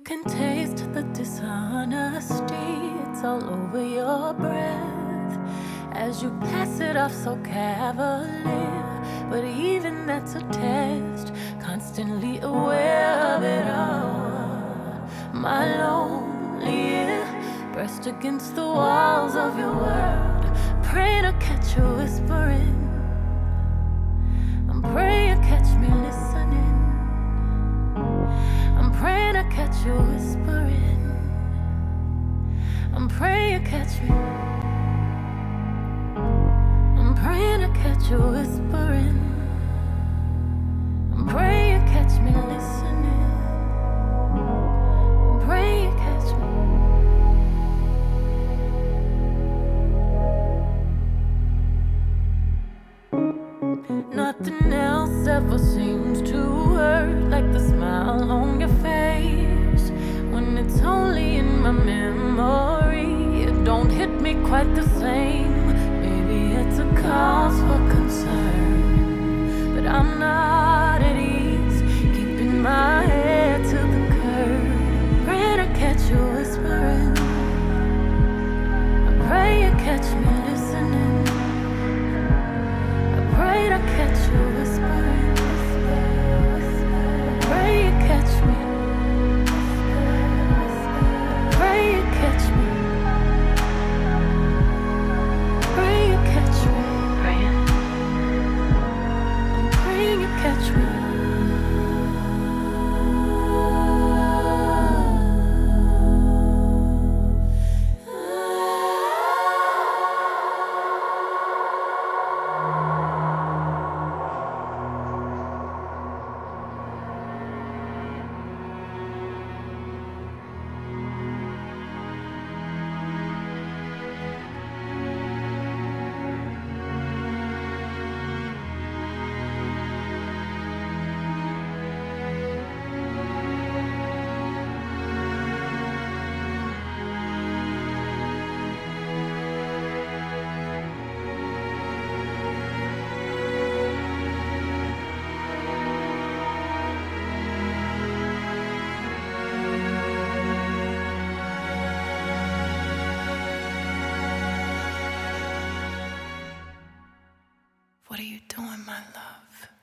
can taste the dishonesty. It's all over your breath as you pass it off so cavalier. But even that's a test, constantly aware of it all. My lonely ear pressed against the walls of your world, praying to catch you whispering. I'm praying you catch me listening. I'm praying I catch you whispering. I'm praying you catch me. I'm praying I catch you whispering. I'm praying you catch me listening. I'm praying you catch me. Nothing else ever seems to hurt like the smile on your face. When it's only in my memory, it don't hit me quite the same. Maybe it's a cause for concern, but I'm not at ease, keeping my head to the curb. Praying to catch you whispering. I pray you catch me listening. Pray to catch you whispering. Pray you catch me. Pray you catch me. Pray you catch me. I'm praying you catch me. What are you doing, my love?